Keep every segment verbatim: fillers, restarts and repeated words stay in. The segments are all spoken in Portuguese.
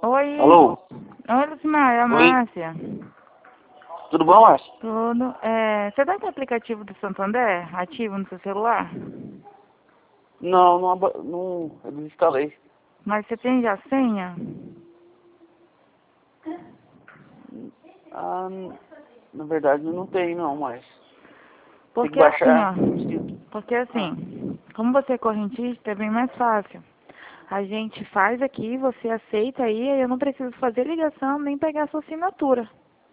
Oi. Alô? Oi, Lucimar, é a Oi. Márcia. Tudo bom, Márcio? Tudo. É, você tá com o aplicativo do Santander ativo no seu celular? Não, não, aba- não eu desinstalei. Mas você tem já senha? Ah, n- na verdade não tem não, mas tem que Porque assim, baixar. ó. Porque Ah, assim, como você é correntista, é bem mais fácil. A gente faz aqui, você aceita aí, aí eu não preciso fazer ligação nem pegar sua assinatura.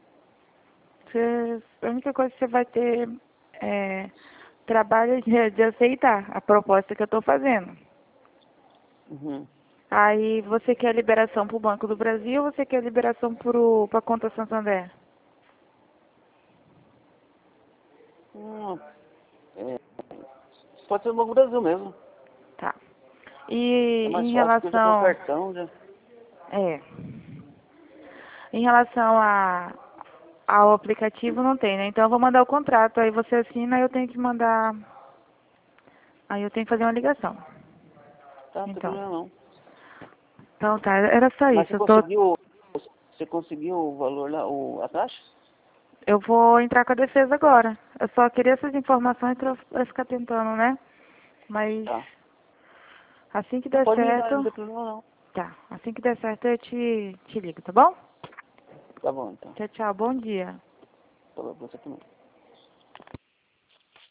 Você, a única coisa que você vai ter é trabalho de, de aceitar a proposta que eu estou fazendo. uhum. Aí você quer liberação para o Banco do Brasil ou você quer liberação para a conta Santander? Hum, é, pode ser no Banco do Brasil mesmo. Tá. É E mais em fácil porque eu já tenho um relação. cartão já. É. Em relação a, ao aplicativo não tem, né? Então eu vou mandar o contrato, aí você assina e eu tenho que mandar. Aí eu tenho que fazer uma ligação. Tá, não tem Então. problema não. Então tá, era só Mas isso. você Eu tô. conseguiu, você conseguiu o valor lá, o, a taxa? Eu vou entrar com a defesa agora. Eu só queria essas informações pra pra ficar tentando, né? Mas Tá. assim que Não der pode me ligar, não certo. tem problema não. Tá. Assim que der certo eu te, te ligo, tá bom? Tá bom então. Tchau, tchau. Bom dia. Falou pra você também.